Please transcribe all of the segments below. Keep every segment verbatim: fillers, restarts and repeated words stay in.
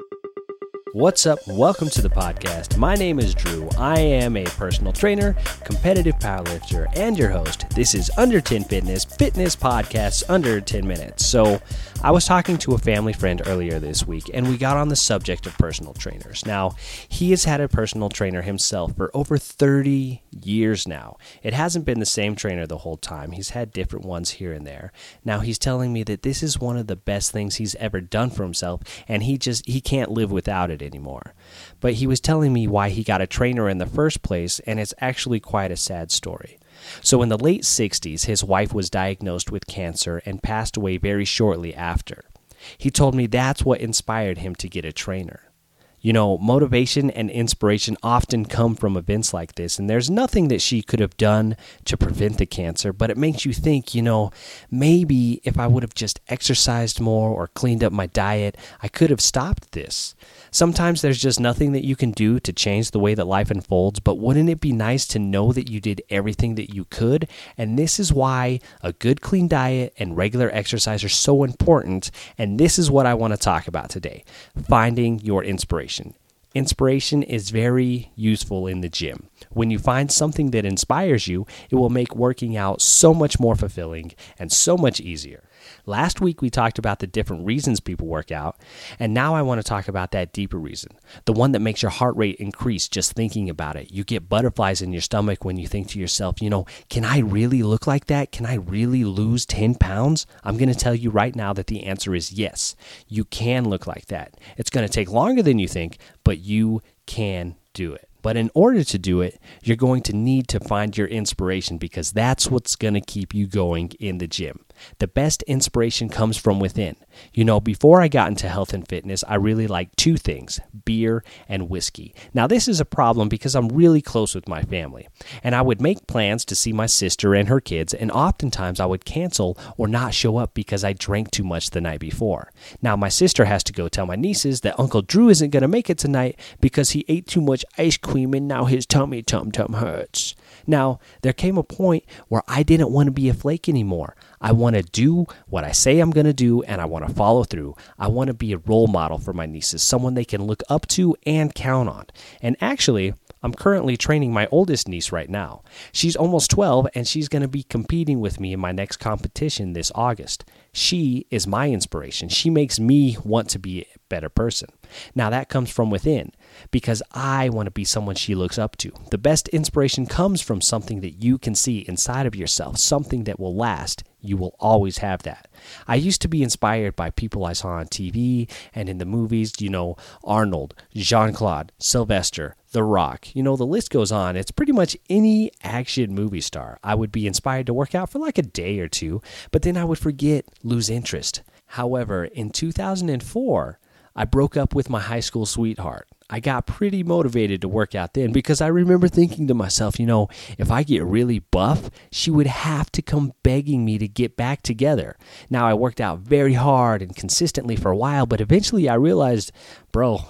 What's up? Welcome to the podcast. My name is Drew. I am a personal trainer, competitive powerlifter, and your host. This is Under ten Fitness, fitness podcasts under ten minutes. So I was talking to a family friend earlier this week, and we got on the subject of personal trainers. Now, he has had a personal trainer himself for over thirty years now. It hasn't been the same trainer the whole time. He's had different ones here and there. Now, he's telling me that this is one of the best things he's ever done for himself, and he just he can't live without it anymore. But he was telling me why he got a trainer in the first place, and it's actually quite a sad story. So in the late sixties, his wife was diagnosed with cancer and passed away very shortly after. He told me that's what inspired him to get a trainer. You know, motivation and inspiration often come from events like this, and there's nothing that she could have done to prevent the cancer, but it makes you think, you know, maybe if I would have just exercised more or cleaned up my diet, I could have stopped this. Sometimes there's just nothing that you can do to change the way that life unfolds, but wouldn't it be nice to know that you did everything that you could? And this is why a good clean diet and regular exercise are so important, and this is what I want to talk about today, finding your inspiration. Inspiration is very useful in the gym. When you find something that inspires you, it will make working out so much more fulfilling and so much easier. Last week, we talked about the different reasons people work out, and now I want to talk about that deeper reason, the one that makes your heart rate increase just thinking about it. You get butterflies in your stomach when you think to yourself, you know, can I really look like that? Can I really lose ten pounds? I'm going to tell you right now that the answer is yes. You can look like that. It's going to take longer than you think, but you can do it. But in order to do it, you're going to need to find your inspiration because that's what's going to keep you going in the gym. The best inspiration comes from within. You know, before I got into health and fitness, I really liked two things, beer and whiskey. Now, this is a problem because I'm really close with my family, and I would make plans to see my sister and her kids, and oftentimes I would cancel or not show up because I drank too much the night before. Now, my sister has to go tell my nieces that Uncle Drew isn't going to make it tonight because he ate too much ice cream and now his tummy tum-tum hurts. Now, there came a point where I didn't want to be a flake anymore. I want to do what I say I'm going to do, and I want to follow through. I want to be a role model for my nieces, someone they can look up to and count on. And actually, I'm currently training my oldest niece right now. She's almost twelve, and she's going to be competing with me in my next competition this August. She is my inspiration. She makes me want to be a better person. Now, that comes from within because I want to be someone she looks up to. The best inspiration comes from something that you can see inside of yourself, something that will last. You will always have that. I used to be inspired by people I saw on T V and in the movies, you know, Arnold, Jean-Claude, Sylvester, The Rock. You know, the list goes on. It's pretty much any action movie star. I would be inspired to work out for like a day or two, but then I would forget, lose interest. However, in two thousand four, I broke up with my high school sweetheart. I got pretty motivated to work out then because I remember thinking to myself, you know, if I get really buff, she would have to come begging me to get back together. Now, I worked out very hard and consistently for a while, but eventually I realized, bro,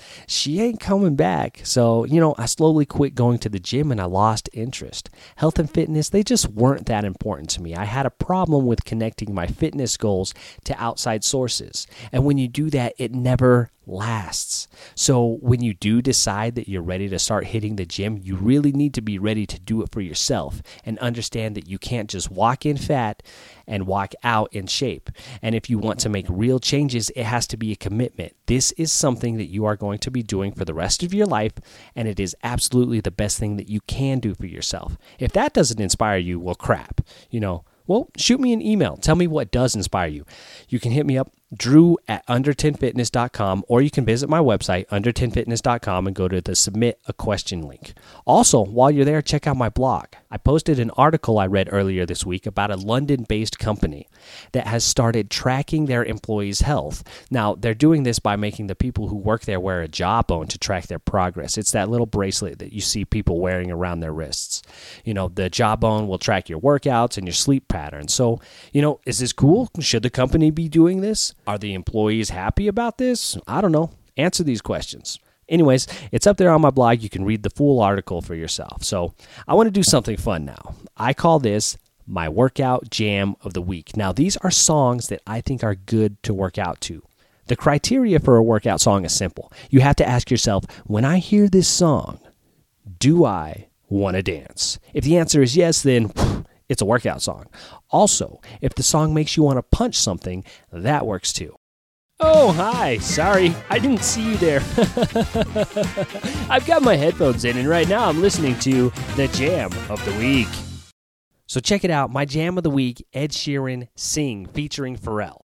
she ain't coming back. So, you know, I slowly quit going to the gym and I lost interest. Health and fitness, they just weren't that important to me. I had a problem with connecting my fitness goals to outside sources. And when you do that, it never lasts. So when you do decide that you're ready to start hitting the gym, you really need to be ready to do it for yourself and understand that you can't just walk in fat and walk out in shape. And if you want to make real changes, it has to be a commitment. This is something that you are going to be doing for the rest of your life, and it is absolutely the best thing that you can do for yourself. If that doesn't inspire you, well, crap. You know, well, shoot me an email. Tell me what does inspire you. You can hit me up, Drew at under ten fitness dot com, or you can visit my website, under ten fitness dot com, and go to the Submit a Question link. Also, while you're there, check out my blog. I posted an article I read earlier this week about a London-based company that has started tracking their employees' health. Now, they're doing this by making the people who work there wear a jawbone to track their progress. It's that little bracelet that you see people wearing around their wrists. You know, the jawbone will track your workouts and your sleep patterns. So, you know, is this cool? Should the company be doing this? Are the employees happy about this? I don't know. Answer these questions. Anyways, it's up there on my blog. You can read the full article for yourself. So I want to do something fun now. I call this my workout jam of the week. Now, these are songs that I think are good to work out to. The criteria for a workout song is simple. You have to ask yourself, when I hear this song, do I want to dance? If the answer is yes, then it's a workout song. Also, if the song makes you want to punch something, that works too. Oh, hi. Sorry, I didn't see you there. I've got my headphones in, and right now I'm listening to the Jam of the Week. So check it out, my Jam of the Week, Ed Sheeran, Sing, featuring Pharrell.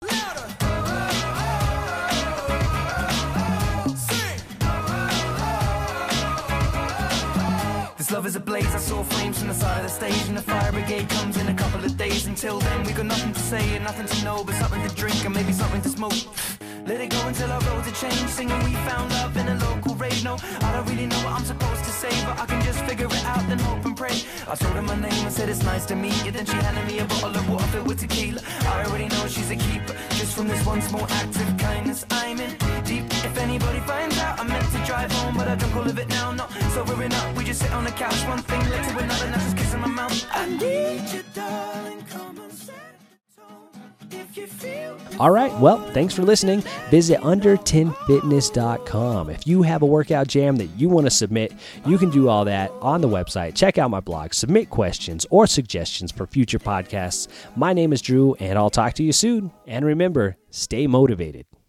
Love is ablaze, I saw flames from the side of the stage, and the fire brigade comes in a couple of days. Until then we got nothing to say and nothing to know, but something to drink and maybe something to smoke. Let it go until our roads are changed, singing we found love in a local rave. No, I don't really know what I'm supposed to say, but I can just figure it out, then hope and pray. I told her my name and said it's nice to meet you, then she handed me a bottle of water filled with tequila. I already know she's a keeper, just from this one small act of kindness I'm in deep. If anybody finds out, I meant to drive home, but I drunk all of it now. Not sobering up, we just sit on the couch, one thing led to another, now just kissing my mouth. I need you, darling, come and set the tone if you feel. All right, well, thanks for listening. Visit under ten fitness dot com. If you have a workout jam that you want to submit, you can do all that on the website. Check out my blog, submit questions or suggestions for future podcasts. My name is Drew, and I'll talk to you soon. And remember, stay motivated.